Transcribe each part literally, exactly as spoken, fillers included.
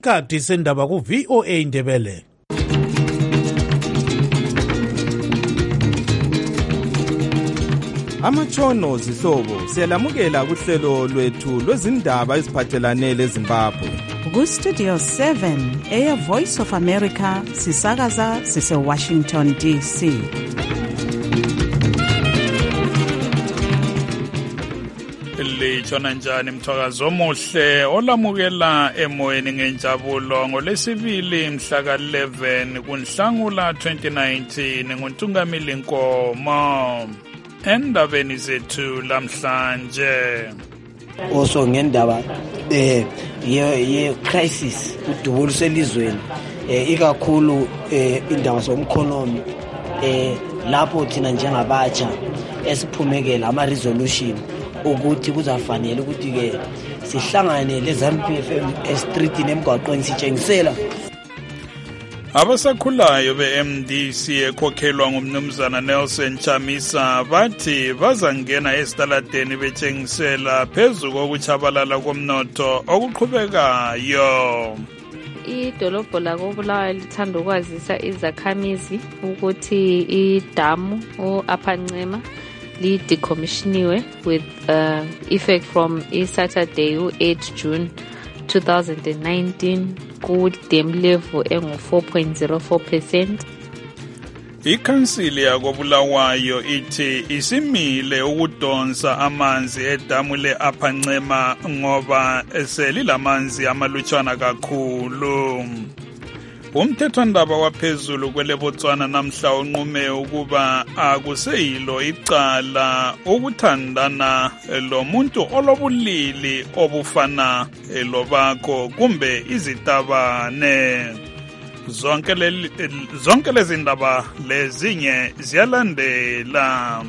Kati sendaba ku V O A Ndebele. Amatshono zihlobo siyalamukela kuhlelo lwethu lwezindaba eziphathelane leZimbabwe. Ku Studio seven eya Voice of America sisakaza sise Washington D C. Litshona njani mthakazo omuhle olamukela emoyeni ngenjabulo ngolesibili mhla ka eleven kuNhlangula twenty nineteen nguNtungamili Nkomo. Endabeni zethu lamhlanje also ngendaba eh ye ye crisis udubulo selizweni eh ikakhulu eh indaba zomkhonomi eh lapho thina njengabatsha esiphumekela ama resolution ukuthi kuzafanele ukuthi ke sihlangane leZANU-P F M street nemgwaqweni sitshengisela abasakhulayo be-M D C ekhokhelwa ngumnumzana Nelson Chamisa bathi bazangena esitaladeni betshengisela phezu kokutshabalala komnotho okuqhubekayo. Idolobho lakobulawayo lithanda ukwazisa izakhamizi ukuthi idamu u-Aphancema li-decommissioniwe with uh, effect from Saturday u-eight June twenty nineteen ku-dam level engu four point zero four percent. Ikhansili yakobulawayo ithi isimile ukudonsa amanzi edamu le-Aphancema ngoba selilamanzi amalutshwana kakhulu. Umthethwandaba waphezulu kwele Botswana namhla unqume ukuba akuseyilo icala ukuthandana lomuntu olobulili obufana lobakho kumbe izitabane. Zonke le zonke lezi ndaba lezinye ziyalandela.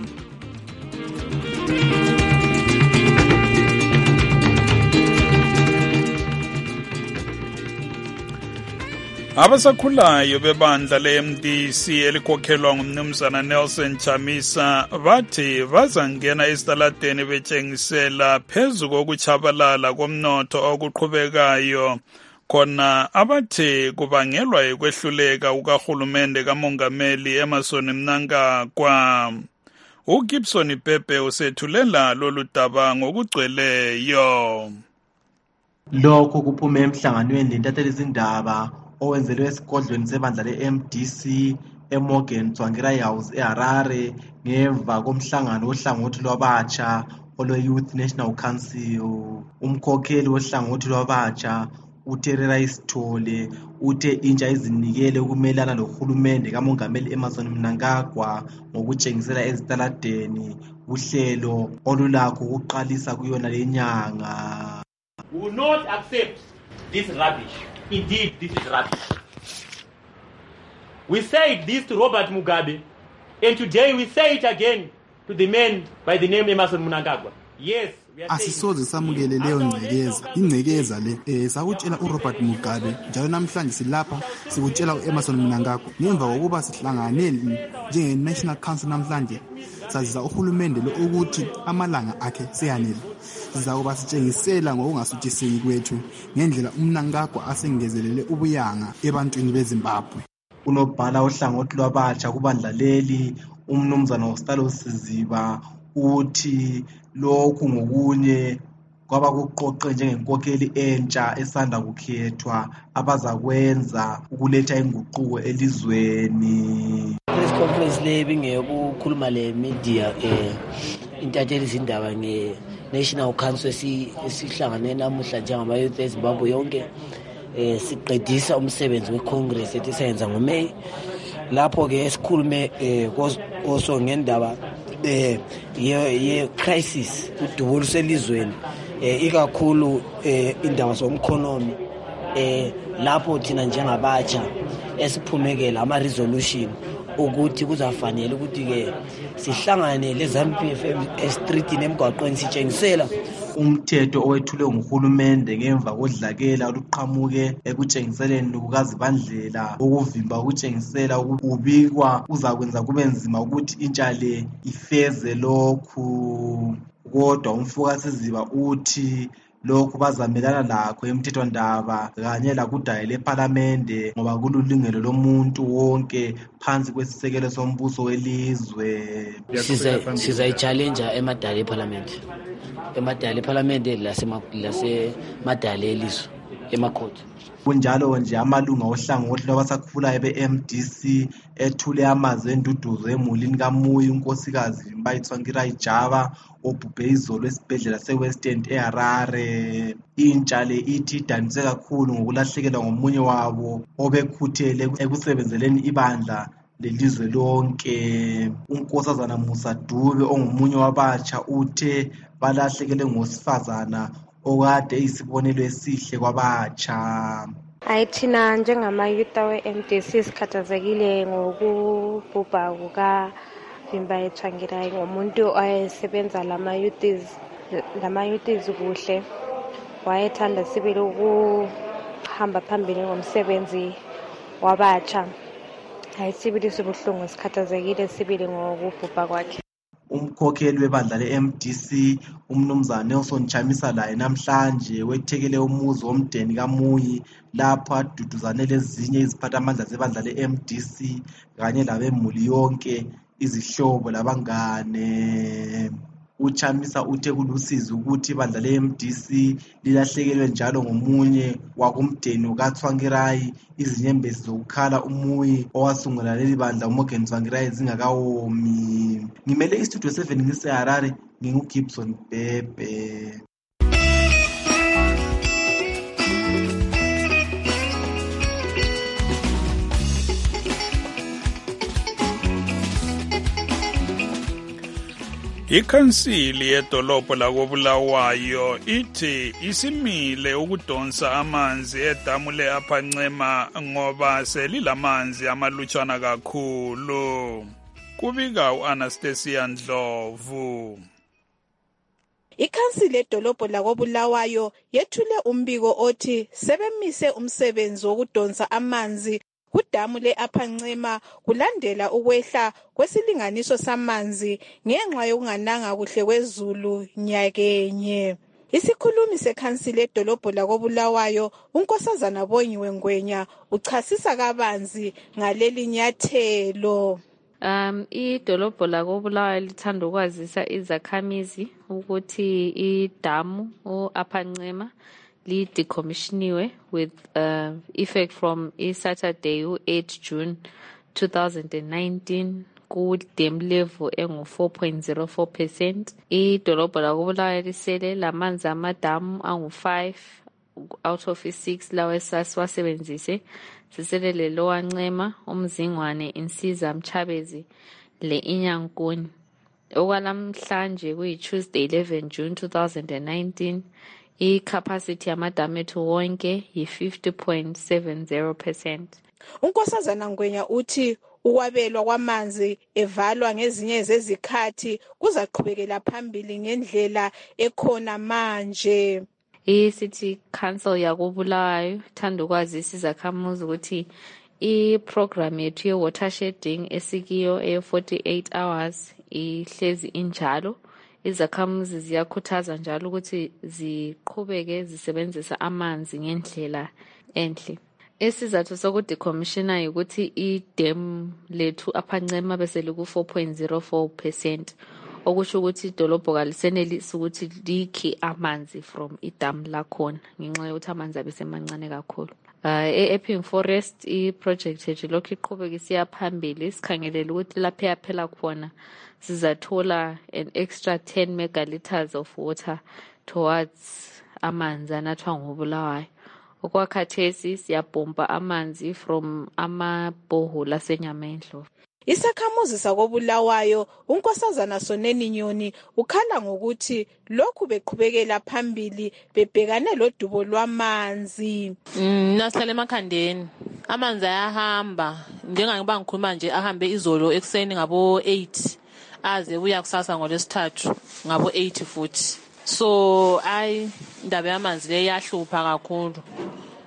Abasakhulayo bebandla le-M D C elikhokhelwa ngumnumzana Nelson Chamisa bathi bazangena esitaladeni betshengisela phezu kokutshabalala komnotho okuqhubekayo khona abathi kubangelwa yikwehluleka ukahulumende kamongameli Emmerson Mnangagwa. uGibson Pepe usethulela lolu daba ngokugcweleyo. Lokho kuphume emhlanganweni lentatheli izindaba owenzelwe esigodlweni sebandla le-M D C eMorgan Tsvangirai House eHarare ngemva komhlangano ohlangothi lwabatsha olwe-Youth National Council. Umkhokheli wohlangothi lwabatsha uTerera Isithole uthe intsha izinikele ukumelana lohulumende kamongameli Emmerson Mnangagwa ngokutshengisela ezitaladeni uhlelo olulakho ukuqalisa kuyona lenyanga. We will not accept this rubbish. Indeed, this is rubbish. We said this to Robert Mugabe, and today we say it again to the man by the name Emmerson Mnangagwa. Yes, we are asisoze samukele leyo ngcekeza ingcekeza le eh sakutshela uRobert Mugabe njalo namhlanje silapha sikutshela uEmmerson Mnangagwa ngemva kokuba sihlanganele njenge National Council namhlanje saziza uhulumende lo ukuthi amalanga akhe seyanele sizakuba sitshengisela ngokungasuthiseki kwethu ngendlela uMnangagwa asengezelele ubuyanga ebantwini beZimbabwe. Unobhala ohlangothi lwabatsha kubandla leli umnumzana uStalo Siziba uthi lokhu ngokunye kwabakuqoqe njengenkokheli entsha esanda kukhethwa abazakwenza ukuletha inguquko elizweni. Press conference le bingeyokukhuluma le media eh intatheli izindaba nge National Council esihlangane namuhla njengama youth eZimbabwe yonke eh siqedisa umsebenzi weCongress ethi senza ngoMay lapho ke esikhulume eh also ngendaba eh ye ye crisis udubulo selizweni eh ikakhulu eh indaba zomkhonomi eh lapho thina njengabatsha esiphumekela ama resolution ukuthi kuzafanele ukuthi ke sihlangane leZANU-P F M street nemgwaqweni sitshengisela umthetho owethulwe nguhulumende ngemva kodlakela oluqhamuke ekutshengiseleni kukazibandlela ukuvimba ukutshengisela ukubikwa uzakwenza kube nzima ukuthi intsha le ifeze lokhu. Kodwa umfoka Siziba uthi lokhu bazamelana lakho emthethwandaba kanye lakudayi lephalamende ngoba kululungelo lomuntu wonke phansi kwesisekelo sombuso welizwe. Sizayi-challenja emadala ephalamende emadala ephalamende lasemadala elizwe emakhoti. Kunjalo nje amalunga ohlangothi lwabasakhulayo be-M D C ethule amazwi enduduzo emulini kaMuyi unkosikazi Mbayithwankirayi Jaba obhubhe izolo esibhedlela se-West End eHarare. Intsha le ithi idanise kakhulu ngokulahlekelwa ngomunye wabo obekhuthele ekusebenzeleni ibandla lelizwe lonke. Unkosazana Musa Dube ongumunye wabatsha uthe balahlekelwe ngosifazana okade isibonelo esihle kwabatsha. Ayithina njengamayuta we-M D C sikhathazekile ngokubhubha kukaVimbayithwankirayi ngomuntu owayesebenza lamayutis lamayutis kuhle, wayethanda sibili ukuhamba phambili ngomsebenzi wabatsha. Ayisibili sibuhlungu sikhathazekile sibili ngokubhubha kwakhe. Umkhokheli webandla le-M D C umnumzana Nelson Chamisa laye namhlanje wethekele umuzi womdeni kaMuyi lapho aduduzane lezinye iziphathamandla zebandla le-M D C kanye labemuli yonke, izihlobo labangane. UChamisa uthe kulusizi ukuthi ibandla le-M D C lilahlekelwe njalo ngomunye wakumdeni kaThwankirayi izinyembezi zokukhala uMuyi owasungula leli bandla uMorgan Tsvangirai zingakawomi. Ngimele istudio seven ngiseHarare, nginguGibson Bebe. Ikhansili yedolobho lakoBulawayo ithi isimile ukudonsa amanzi edamu le-Upper Ncema ngoba selilamanzi amalutshwana kakhulu. Kubika u-Anastasia Ndlovu. Ikhansili ledolobho lakoBulawayo yethule umbiko othi sebemise umsebenzi wokudonsa amanzi kudamu le-Upper Ncema kulandela ukwehla kwesilinganiso samanzi ngenxa yokungananga kuhle kwezulu nyakenye. Isikhulumi sekhansili ledolobho lakoBulawayo unkosazana Bonyiwe Ngwenya uchasisa kabanzi ngaleli nyathelo. Um idolobho lakoBulawayo lithanda ukwazisa izakhamizi ukuthi idamu u-Upper Ncema li decommissioniwe with uh, effect from Saturday eighth June twenty nineteen ku dam level engu four point zero four percent. Idolobho lakoBulawayo lisele lamanzi amadamu angu five out of six lawa esasiwasebenzise. Sisele le Lower Ncema, uMzingwane, Insiza, Mchabezi le Inyankoni. Okwalamhlanje kuyi Tuesday eleventh June twenty nineteen i-capacity yamadamu ethu wonke yi-fifty point seven zero percent. Unkosazana Ngwenya uthi ukwabelwa kwamanzi evalwa ngezinye zezikhathi kuzaqhubekela phambili ngendlela ekhona manje. I-City Council yakoBulawayo thanda ukwazisa izakhamuzi ukuthi i-program yethu ye-watershedding esikiyo e-forty-eight hours ihlezi injalo. Izakhamuzi ziyakhuthaza njalo ukuthi ziqhubeke zisebenzisa amanzi ngendlela enhle. Isizathu sokudecommissiona ukuthi idam lethu Upper Ncema bese liku four point zero four percent, okusho ukuthi idolobho kalisenelisi ukuthi likhe amanzi from idam lakhona ngenxa yokuthi amanzi abesemancane kakhulu. Uh, e-Epping Forest i-project yethu lokhu iqhubeka isiya phambili, sikhangelela ukuthi lapho yaphela khona sizathola an extra ten megaliters of water towards amanzi anathwa ngoBulawayo. Okwakhathesi siyabhomba amanzi from amabhoholo aseNyamendlovu. Isakhamuzi sakoBulawayo unkosazana Soneni Nyoni ukhala ngokuthi lokhu beqhubekela phambili bebhekane lodubo lwamanzi. Mm, nahlala emakhandeni. Amanzi ayahamba njengoba ngikhuluma nje ahambe izolo ekseni ngabo eight aze uya kusasa ngolesithathu ngabo eight futhi. So ay indaba yamanzi le yahlupha kakhulu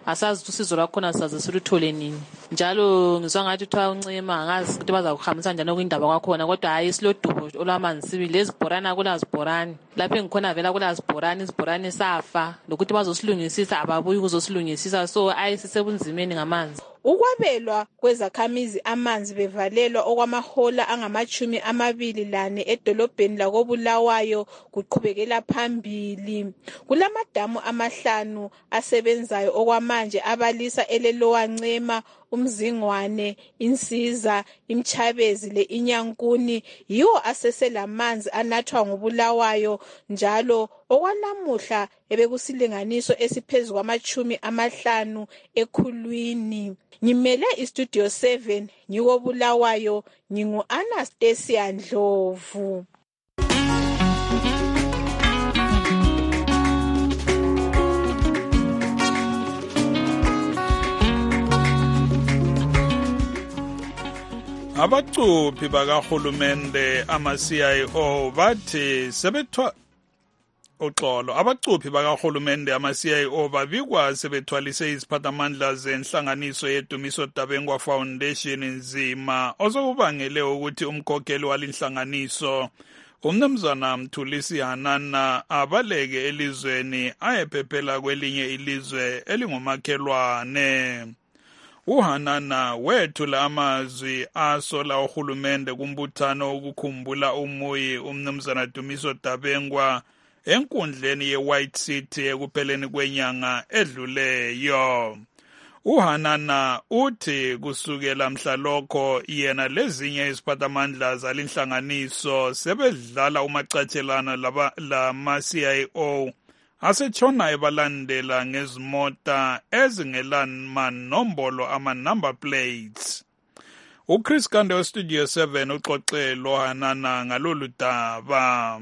asazi ukuthi usizo lwakhona saze siluthole nini. Njalo ngizwa ngathi kuthiwa uncema angazi ukuthi bazakuhambisa njani okuyindaba kwakhona, kodwa hayi silodubo olwamanzi sibili. Lezibhorana kulazibhorani, lapho engikhona vela kulazibhorani, izibhorani safa, lokuthi bazosilungisisa ababuyi ukuzosilungisisa, so ayisisebunzimeni ngamanzi. Ukwabelwa kwezakhamizi amanzi bevalelwa okwamahola angamachumi amabili lane edolobheni lakoBulawayo kuqhubekela phambili. Kulamadamu amahlanu asebenzayo okwamanje abalisa elelowa Ncema, uMzingwane, Insiza, Imchabezi le Inyankuni, yiwo aseselamanzi anathwa ngobulawayo njalo okwanamuhla ebekusilinganiso esiphezulu kwamachumi amahlanu ekhulwini. Ngimele istudio seven ngikobulawayo, ngingu Anastasia Ndlovu. Abacuphi bakahulumende ama-C I O bathi sebethwa uxolo abacuphi bakahulumende ama-C I O babikwa sebethwalise iziphathamandla zenhlanganiso yeDumiso Dabengwa Foundation nzima osokubangele ukuthi umkhokheli walinhlanganiso uMnumzana Mthulisi Hanana abaleke elizweni ayephephela kwelinye ilizwe elingumakhelwane. uHanana wethula amazwi asola uhulumende kumbuthano ukukhumbula umuyi uMnumzana Dumiso Dabengwa enkundleni ye-White City ekupheleni kwenyanga edluleyo. uHanana uthi kusukela mhlalokho yena lezinye iziphathamandla zalinhlanganiso sebedlala umacatshelana lama-C I O asetshona ebalandela ngezimota ezingelamanombolo ama-number plates. uChris Kande Studio seven uxoxe loHanana ngalolu daba.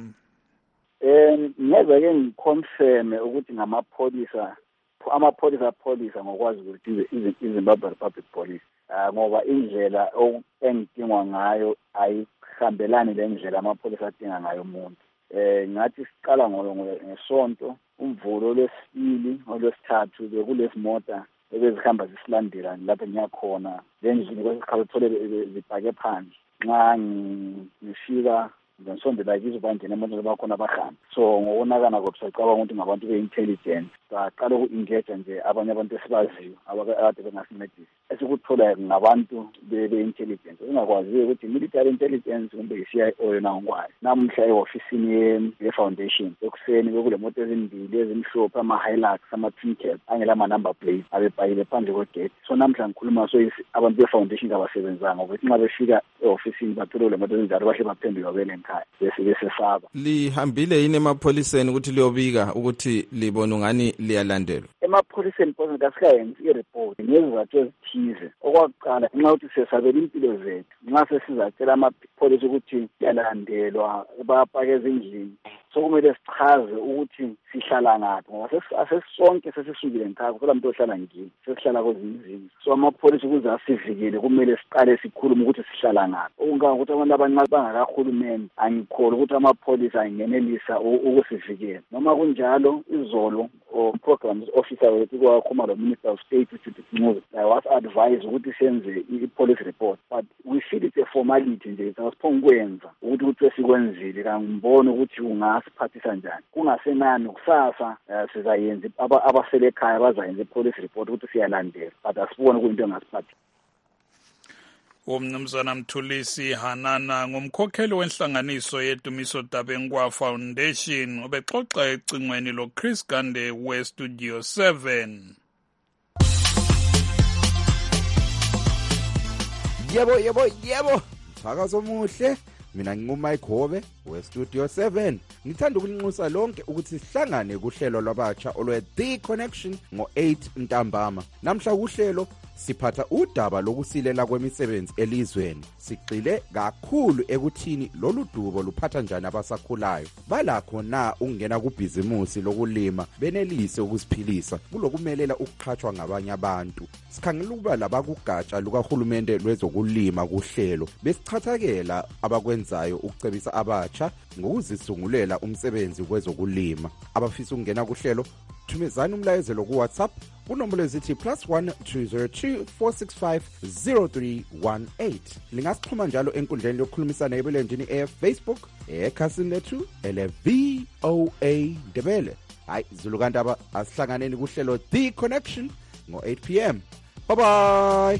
Eh ngeze ke ngiconfirm ukuthi ngamapholisa amapholisa polisa ngokwazi ukuthi iZimbabwe Republic Police ngoba indlela engidingwa ngayo ayihambelani lendlela amapholisa adinga ngayo umuntu. Eh ngathi siqala ngesonto umvulo lesibili olwesithathu bekulezimota ebezihamba zisilandela lapho ngiyakhona endlini kwesikhathi thole zibhake phansi nxa ngifika ngisondela kizo bangena emuntu bakhona bahamba so ngokonakana kwabsacabanga ukuthi ngabantu be-intelligence baqala uku-engage nje abanye abantu esibaziyo abakade bengasincedisi esikutholayo ngabantu be-intelligence ungakwaziyo ukuthi military intelligence kumbe i-C I O yona ngokwayo namuhla e-ofisini ye-foundation ekuseni bekule moto ezimbili ezimhlophe ama-Hilux ama-Twinket angelama-number plate abebhayile phandle kwegate so namuhla ngikhuluma so abantu be-foundation kabasebenzanga ukuthi nxa befika e-ofisini bathole le moto ezinjalo bahle baphenduke babele ekhaya bese besesaba. Lihambile yini emapholiseni ukuthi liyobika ukuthi libona ungani liyalandelwa? Emapholiseni phose kasikayenzi i-report ngezizathu ezithize. Okwakuqala nxa ukuthi sesabela impilo zethu nxa sesizatshela amapholisa ukuthi yalandelwa bapake ezindlini so kumele sichaze ukuthi sihlala ngaphi ngoba asesonke sesisukile ngikhaya kodwa umuntu ohlala ngini sesihlala kwezinye so amapholisa ukuze asivikele kumele siqale sikhulume ukuthi sihlala ngaphi okungaka ukuthi abantu abancane bangakahulumeni angikholwa ukuthi amapholisa angenelisa ukusivikela noma kunjalo izolo o programs officer wethu kwakhuluma lo Minister of State uJudith Ncube was advised ukuthi senze i-police report but we feel it's a formality nje asiphongikwenza ukuthi ukuthi sikwenzile kangibona ukuthi ungasiphathisa njani kungasenani kusasa sizayenza abasele ekhaya bazayenza i-police report ukuthi siyalandela but asibone kuyinto engasiphathi. uMnumzana Mthulisi Hanana ngumkhokheli wenhlanganiso yeDumiso Dabengwa Foundation ubexoxa ecingweni lo Chris Kande we Studio seven. Yebo yebo yebo phakazo muhle mina nginguMike Hobe we Studio seven ngithanda ukulinxusa lonke ukuthi sihlangane kuhlelo lwabatsha olwe The Connection ngo eight ntambama. Namhla kuhlelo siphatha udaba lokusilela kwemisebenzi elizweni. Sigxile kakhulu ekuthini lolu dubo luphatha njani abasakhulayo. Balakho na ungena kubhizimusi lokulima benelise ukusiphilisa kulokumelela ukuqhatshwa ngabanye abantu. Sikhangela ukuba labakugatsha lukahulumende lwezokulima kuhlelo besichathakela abakwenzayo ukucebisa abatsha ngokuzisungulela umsebenzi kwezokulima. Abafisa ukungena kuhlelo thumezani umlayezelo ku WhatsApp unombolo ezithi plus one two zero two four six five zero three one eight. Lingasixhuma njalo enkundleni yokukhulumisana ebulenjini e-Facebook ekhasini lethu ele V O A Ndebele. Hayi Zulukandaba, asihlanganeni kuhlelo The Connection ngo eight p m. Bye bye.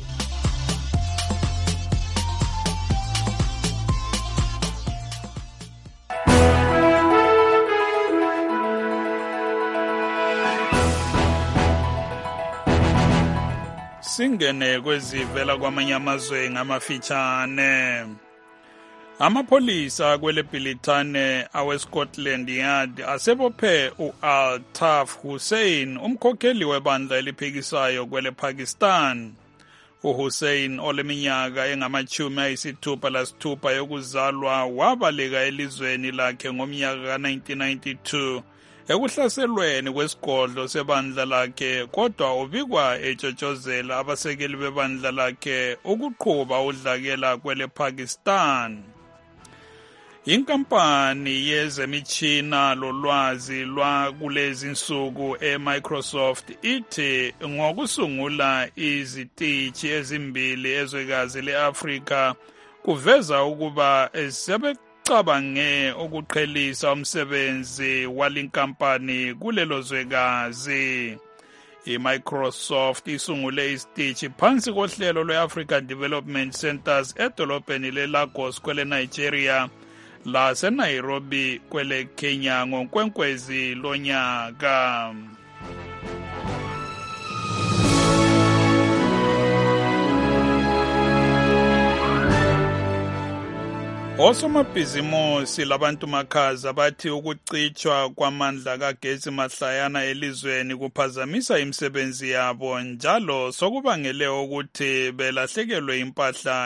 Singene kwezivela kwamanye amazwe ngamafitshane. Amapholisa kwele Bhilithane aweScotland Yard asebophe u-Altaf Hussein, umkhokheli webandla eliphikisayo kwele Pakistan. uHussein oleminyaka engamachumi ayisithupha lasithupha yokuzalwa wabaleka elizweni lakhe ngomnyaka ka nineteen ninety-two ekuhlaselweni kwesigodlo sebandla lakhe, kodwa ubikwa etshotshozela abasekeli bebandla lakhe ukuqhuba udlakela kwele Pakistan. Inkampani yezemitshina lolwazi lwakulezi nsuku eMicrosoft ithi ngokusungula izitishi ezimbili ezwekazi leAfrika kuveza ukuba sebecabange ukuqhelisa umsebenzi walinkampani kulelo zwekazi. iMicrosoft isungule isitishi phansi kohlelo lwe-African Development Centers edolobheni leLagos kwele Nigeria laseNairobi kwele Kenya ngonkwenkwezi lonyaka. Osomabhizimusi labantu makhaza bathi ukucitshwa kwamandla kagesi mahlayana elizweni kuphazamisa imisebenzi yabo, njalo sokubangele ukuthi belahlekelwe impahla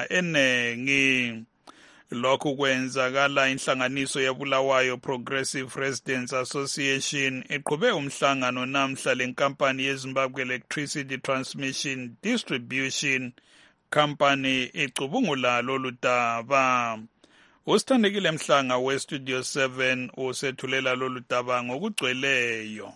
enengi. Lokhu kwenzakala inhlanganiso yabulawayo Progressive Residents Association iqhube umhlangano namhla lenkampani yeZimbabwe Electricity Transmission Distribution Company icubungula lolu daba. Usithandekile Mhlanga we-Studio seven usethulela lolu daba ngokugcweleyo.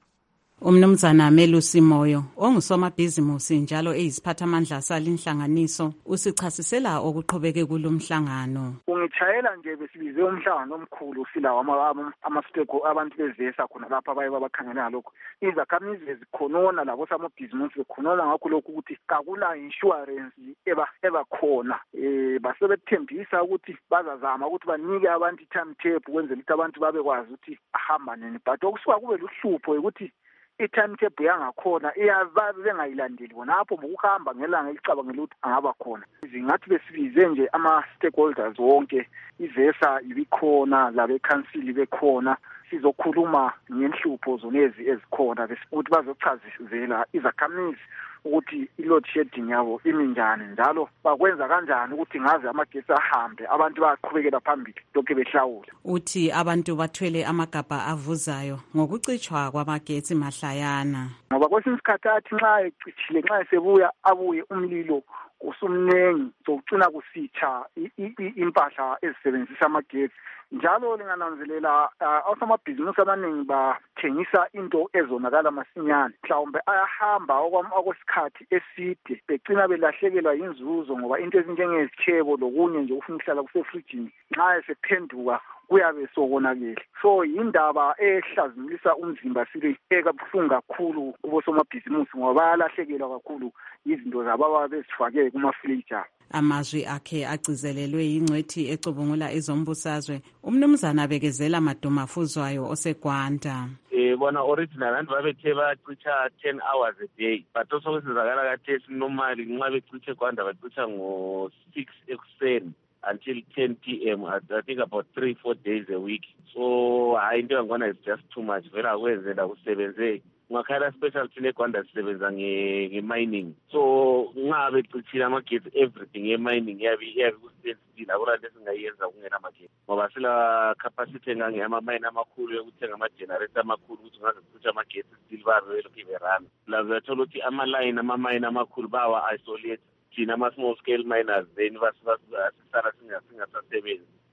Umnumzana Melusi Moyo ongusomabhizimusi njalo eyisiphathamandla salinhlanganiso usichasisela okuqhubeke kulomhlangano. Ungitshayela nje besibize umhlangano omkhulu silawa ama-steko abantu bezesa khona lapha baye babakhangela lokho. Izakhamizi ezikhonona labo samabhizimusi bekhonona ngakho lokhu ukuthi kakula insurance eba ebakhona. Eh basebethembisa ukuthi bazazama ukuthi banike abantu i-timetable ukwenzela ukuthi abantu babekwazi ukuthi ahamba nini, but okusuka kube luhlupho ukuthi i-timetable yangakhona iyababe bengayilandeli bona apho ngokuhamba ngelanga elicabangela ukuthi angaba khona. Izingathi besibize nje ama-stakeholders wonke, ivesa ibikhona labe-council bekhona, sizokhuluma ngenhlupho zonezi ezikhona ukuthi bazochazisela izakhamizi ukuthi i-load shedding yabo iminjani, njalo bakwenza kanjani ukuthi ngaze amagesi ahambe abantu baqhubekela phambili lokho behlawula. Uthi abantu bathwele amagabha avuzayo ngokucitshwa kwamagesi mahlayana, ngoba kwesinye isikhathi athi nxa ecitshile nxa esebuya abuye umlilo usumnengi sokucina kusitsha impahla ezisebenzisa amagesi. Njalo lingananzelela osomabhizimusi abaningi bathengisa into ezonakala masinyane, mhlawumbe ayahamba okwesikhathi eside becina belahlekelwa inzuzo ngoba into ezinjengezitshebo lokunye nje ufuna ukuhlala kusefrijini nxa esephenduka kuyabe sokonakele. So yindaba ehlazimulisa umzimba sile ekabuhlungu kakhulu kubosomabhizimusi ngoba bayalahlekelwa kakhulu izinto zabo ababezifake kumafriji. Amazwi akhe agcizelelwe yingcwethi ecubungula ezombusazwe umnumzana Bekezela Madumafuzwayo oseGwanda. Eh bona original abantu babethe bacicha ten hours a day, but also kwesizakala kathesi normally nxa beciche Gwanda bacicha ngo six ekuseni until ten p m I think about three four days a week. So I into ngona is just too much. Vela kwenzela kusebenze ngakhala special thile Gwanda sisebenza nge nge-mining, so ngabe cicila amagesi everything nge-mining yabi yabi kusentile akula lesingayenza kungena amagesi ngoba sila capacity engange ama-mine amakhulu yokuthenga ama-generator amakhulu ukuthi ngaze kucitsha amagesi still babe lokhu iberana. La uyathola ukuthi ama-line ama-mine amakhulu bawa isolate thina ama-small scale miners then basisala singasasebenzi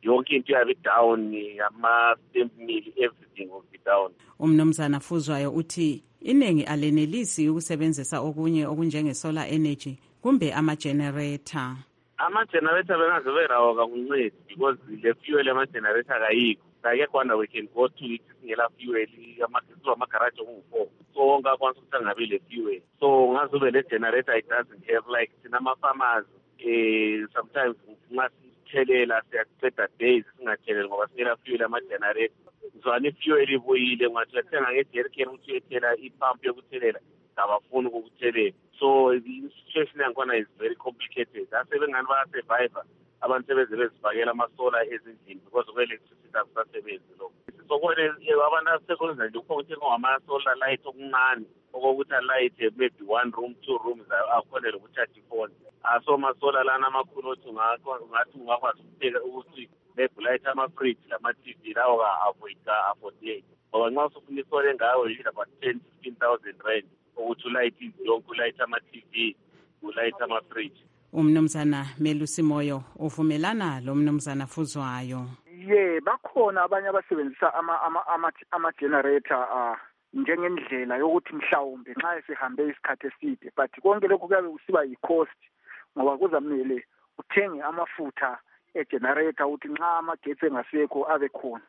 yonke into yabe down, ama-stamp mill, everything will be down. Umnumzana Fuzwayo uthi iningi alenelisi ukusebenzisa okunye okunjenge-solar energy kumbe ama-generator. Ama-generator bengazobe rawo kakuncedi because le fuel ama-generator kayikho. Like kwanda we can go to it singela fuel amagaraji okungu-four. So wonke akwanisa ukuthi angabe le fuel. So ngazobe le generator it doesn't have like sinama-farmers eh sometimes nxa sithelela siyaqeda days singatheleli ngoba singela fuel ama-generator. Zwana i-fuel ibuyile ngathi lathenga nge-jerrycan ukuthi uyethela ipump yokuthelela ngabafuni ukuthelela. So the situation yakhona is very complicated. Asebengani bayasurvive abantu sebeze bezifakela ama-solar ezindlini because of-electricity akusasebenzi lokho. So kwele abantu asekwenza nje ukuthi ngama-solar light okuncane okokuthi alight maybe one room two rooms akhonele ukuthi ifone. So ama-solar lana amakhulu othi ungathi ungakwazi ukupheka ukuthi maybe light ama-fridge lama-T V lawo ka-avoid ka-affordate. Ngoba nxa usufuna isola engayo yile about ten fifteen thousand rand ukuthi ulight indlu yonke ulight ama-T V ulight ama-fridge. Umnumzana Melusi Moyo uvumelana lo mnumzana Fuzwayo. Ye bakhona abanye abasebenzisa ama ama ama, ama generator uh, njengendlela yokuthi mhlawumbe nxa esihambe isikhathi eside but konke lokho kuyabe kusiba yi-cost ngoba kuzamele uthenge amafutha e-generator ukuthi nxa amagetsi engasekho abe khona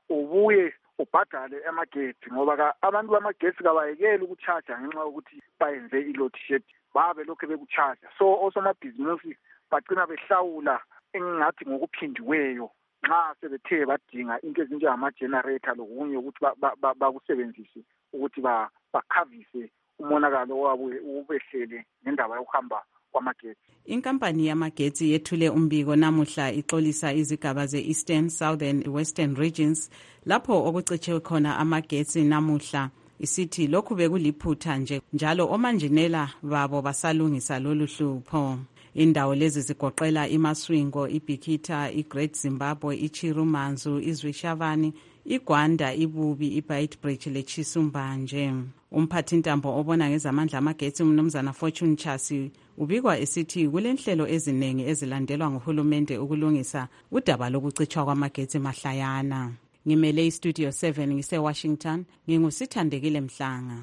ubuye ubhadale amagetsi ngoba abantu bamagetsi kabayekeli ukucharge ngenxa yokuthi bayenze i-load shed babe lokho bekucharge. So osomabhizinisi bagcina behlawula engathi ngokuphindiweyo nxa sebethe badinga into ezinjengama-generator lokunye ukuthi bakusebenzise ukuthi bakhavise umonakalo wabo ubehlele ngendaba yokuhamba kwamagetsi. Inkampani yamagetsi yethule umbiko namuhla ixolisa izigaba ze-Eastern, Southern, Western regions lapho okucitshwe khona amagetsi namuhla. Isithi lokhu bekuliphutha nje njalo omanjinela babo basalungisa lolu hlupho. Indawo lezi zigoqela iMaswingo, iBikita, iGreat Zimbabwe, iChirumanzu, iZwishavani, iGwanda, iBubi, iBeitbridge leChisumbanje. Umphathintambo obona ngezamandla amagetsi umnumzana Fortune Chasi ubikwa esithi kulenhlelo eziningi ezilandelwa nguhulumende ukulungisa udaba lokucitshwa kwamagetsi mahlayana. Ngimele iStudio seven ngise Washington, ngingusithandekile Mhlanga.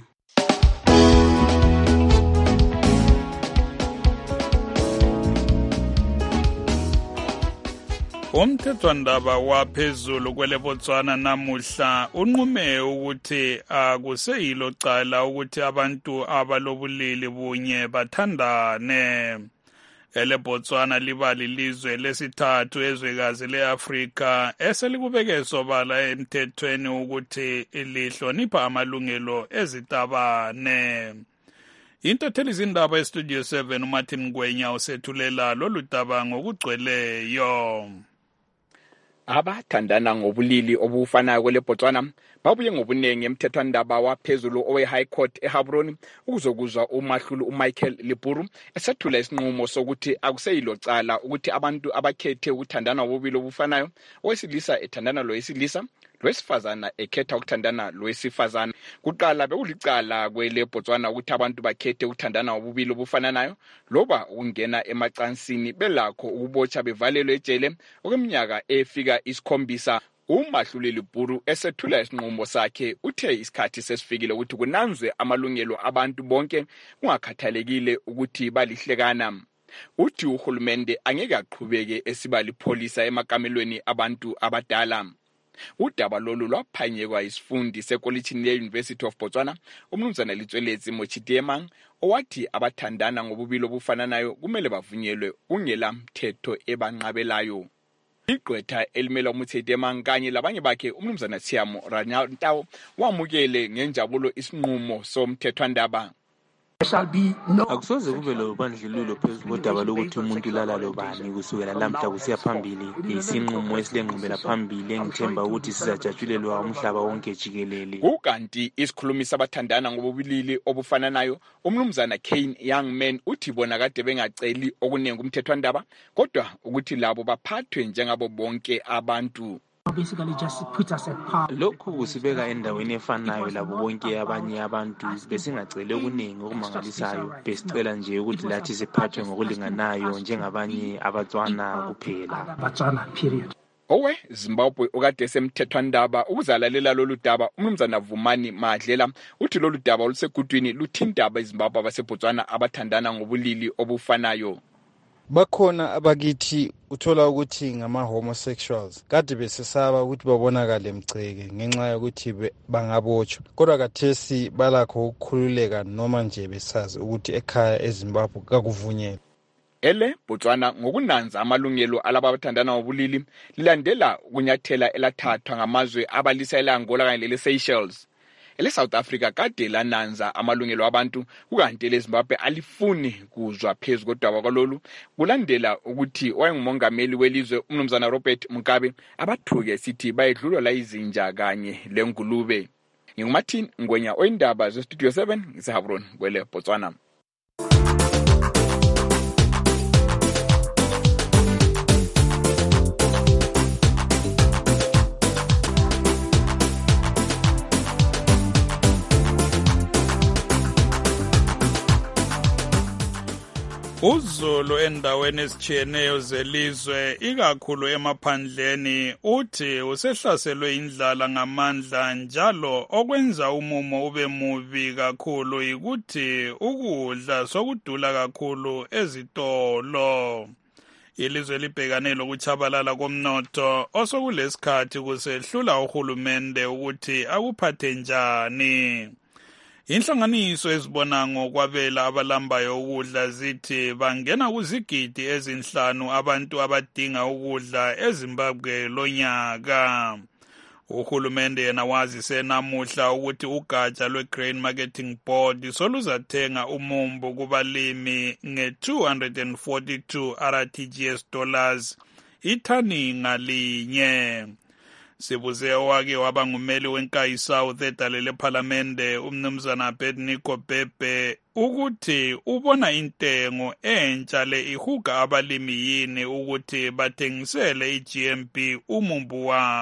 Umthethwandaba waphezulu kwele Botswana namuhla unqume ukuthi akuseyilo cala ukuthi abantu abalobulili bunye bathandane. Ele Botswana liba lilizwe lesithathu ezwekazi leAfrika eselikubeke sobala emthethweni ukuthi lihlonipha amalungelo ezitabane. Intatheli zindaba eStudio seven uMartin Ngwenya usethulela lolu daba ngokugcweleyo. Abathandana ngobulili obufanayo kwele Botswana babuye ngobunengi emthethwandaba waphezulu owe High Court eHaburoni ukuzokuzwa umahlulu uMichael Lipuru esethula isinqumo sokuthi akuseyilo cala ukuthi abantu abakhethe ukuthandana ngobulili obufanayo owesilisa ethandana lowesilisa lwesifazana ekhetha ukuthandana lwesifazana. Kuqala bekulicala kwele Botswana ukuthi abantu bakhethe ukuthandana ngobulili obufananayo loba ukungena emacansini belakho ukubotsha bevalelwe ejele okweminyaka efika isikhombisa. Umahluli Lipuru esethula isinqumo sakhe uthe isikhathi sesifikile ukuthi kunanzwe amalungelo abantu bonke kungakhathalekile ukuthi balihlekana. Uthi uhulumende angeke aqhubeke esiba lipholisa emakamelweni abantu abadala. Udaba lolu lwaphanyekwa isifundi sekolitshini le-University of Botswana umnumzana Litsweletsi Mochitiemang owathi abathandana ngobubili obufananayo kumele bavunyelwe ungela mthetho ebanqabelayo. Igqwetha elimela uMochitiemang kanye labanye bakhe umnumzana Tshiamo Ranyawo wamukele ngenjabulo isinqumo somthethwandaba. Akusoze kube lobandlululo phezu kodaba lokuthi umuntu ulala lobani kusukela lamhla kusiya phambili. Isinqumo esilengqubela phambili engithemba ukuthi sizajatshulelwa umhlaba wonke jikelele. Kukanti isikhulumi sabathandana ngobulili obufananayo umnumzana Kane Youngman uthi bona kade bengaceli okunengi umthethwandaba kodwa ukuthi labo baphathwe njengabo bonke abantu. Basically just put us at par. Lokhu kusibeka endaweni efanayo labo bonke abanye abantu besingacele okuningi okumangalisayo besicela nje ukuthi lathi siphathwe ngokulinganayo njengabanye abatswana kuphela. owe Zimbabwe okade semthethwandaba ukuzalalela lolu daba umnumzana Vumani Madlela uthi lolu daba olusegudwini luthindaba eZimbabwe abaseBotswana abathandana ngobulili obufanayo. Bakhona abakithi uthola ukuthi ngama homosexuals kade besesaba ukuthi babonakale emgceke ngenxa yokuthi bangabotshwa, kodwa kathesi balakho ukukhululeka noma nje besazi ukuthi ekhaya eZimbabwe kakuvunyelwe. Ele Botswana ngokunanza amalungelo alaba abathandana ngobulili lilandela ukunyathela elathathwa ngamazwe abalisa eLangola kanye leSeychelles. Ele South Africa kade lananza amalungelo abantu kukanti leZimbabwe alifuni kuzwa phezu kodaba kwalolu kulandela ukuthi owayengumongameli welizwe umnumzana Robert Mugabe abathuke sithi bayedlulwa la izinja kanye lengulube. NginguMartin Ngwenya oyindaba ze Studio seven ngiseHabron kwele Botswana. Uzulu endaweni ezitshiyeneyo zelizwe ikakhulu emaphandleni uthi usehlaselwe indlala ngamandla njalo okwenza umumo ube mubi kakhulu ukuthi ukudla sokudula kakhulu ezitolo. Ilizwe libhekane lokuchabalala komnotho osokulesikhathi kusehlula uhulumende ukuthi akuphathe njani. Inhlanganiso ezibona ngokwabela abalambayo ukudla zithi bangena kuzigidi ezinhlanu abantu abadinga ukudla eZimbabwe lonyaka. Uhulumende yena wazise namuhla ukuthi ugatsha lwe-Grain Marketing Board soluzathenga umumbu kubalimi nge-two hundred forty-two R T G S dollars ithani ngalinye. Sibuze owake waba ngumeli wenkayi South edalele parliamente umnumzana Abednego Bebe ukuthi ubona intengo entsha le ihuga abalimi yini ukuthi bathengisele i-G M B umumbu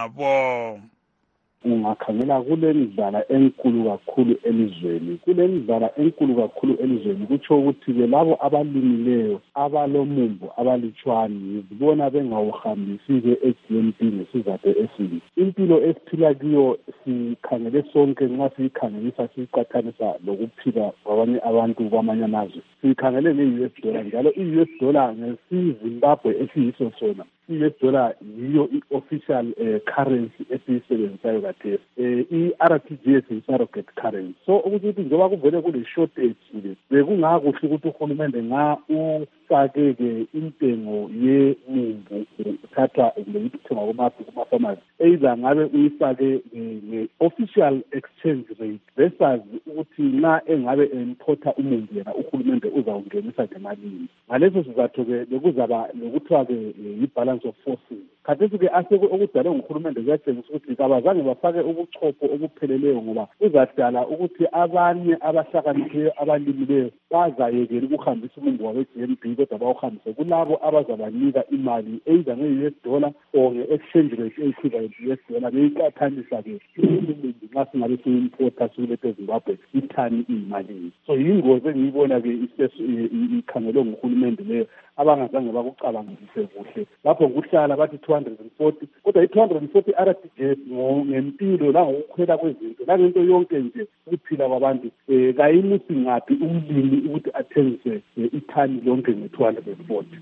wabo. Ungakhangela kule ndlala enkulu kakhulu elizweni kule ndlala enkulu kakhulu elizweni kutsho ukuthi ke labo abalimileyo abalomumbu abalutshwani zibona bengawuhambisi ke e-G M B ngesizathu esibi. Impilo esiphila kiyo sikhangele sonke nxa siyikhangelisa siyiqathanisa lokuphila kwabanye abantu kwamanye amazwe. Sikhangele ne-U S dollar njalo i-U S dollar ngesiZimbabwe esiyiso sona. I-U S dollar yiyo i-official uh, currency esiyisebenzisayo kathesi. Eh i-R T G S yi-surrogate currency. So ukuthi njengoba kuvele kule shortage nje bekungakuhle ukuthi uhulumende nga ufake ke intengo yemumbu uthatha ngokuthenga kwamaphi kuma-farmers either ngabe uyifake nge-official exchange rate versus ukuthi na engabe importa umumbu yena uhulumende uzawungenisa ngemalini. Ngaleso sizathu ke bekuzaba lokuthiwa ke yi-balance of forces. Khathesi ke aseke okudalwe nguhulumende kuyatshengisa ukuthi kabazange bafake ubuchopho obupheleleyo ngoba uzadala ukuthi abanye abahlakaniphileyo abalimileyo bazayekela ukuhambisa umumbu wabe-G M B kodwa bawuhambise kulabo abazabanika imali either nge-U S dollar or nge-exchange rate eyikhula U S dollar beyiqathanisa ke umumbu nxa singabe siyimpotha silethe eZimbabwe ithani iyimalini. So yingozi engiyibona ke ikhangelwe nguhulumende leyo abangazange bakucabangise kuhle. Lapho kuhlala bathi two hundred forty kodwa i-two hundred forty R T G S ngempilo langokukhwela kwezinto langento yonke nje ukuphila kwabantu eh kayimusi ngaphi umlimi ukuthi athengise ithani lonke nge-two hundred forty.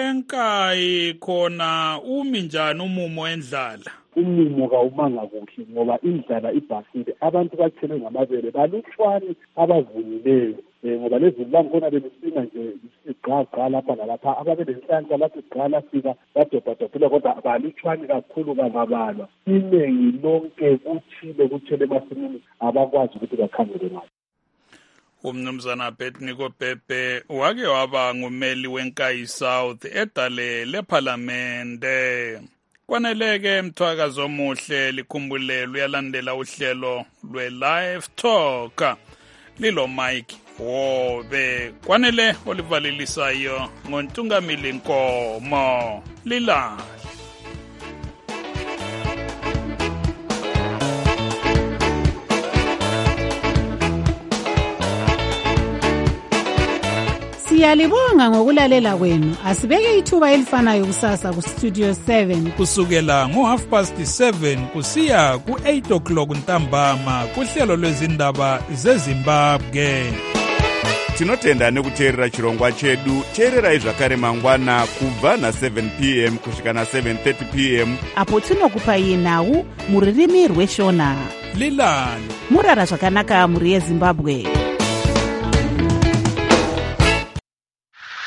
Enkayi khona umi njani umumo endlala? Umumo kawumanga kuhle ngoba indlala ibhasile abantu bathele ngamabele balutshwane abavunileyo ngoba lezi lankhona belisina nje isigqa lapha nalapha ababele inhlanhla lapha igqa lafika badobhadobhela kodwa balutshwane kakhulu kababalwa. Iningi lonke kuthile kuthele emasimini abakwazi ukuthi bakhangele ngayo. Umnumzana Abednego Bebe wake waba ngumeli wenkayi South edalele parliamente. Kwaneleke mthwakazi omuhle likhumbulelo uyalandela uhlelo lwe-Live Talk lilo Mike Wobe kwanele olivalelisayo ngontungamili Nkomo lila Siyalibonga ngokulalela kwenu. Asibeke ithuba elifanayo kusasa ku Studio seven kusukela ngo half past seven kusiya ku eight o'clock ntambama kuhlelo lwezindaba zeZimbabwe. Tinotenda nekuteerera chirongwa chedu. Teererai zvakare mangwana kubva na seven p m kusvika na seven thirty p m apo tinokupai nhau muririmi rweshona. Lilani murara zvakanaka muri yeZimbabwe.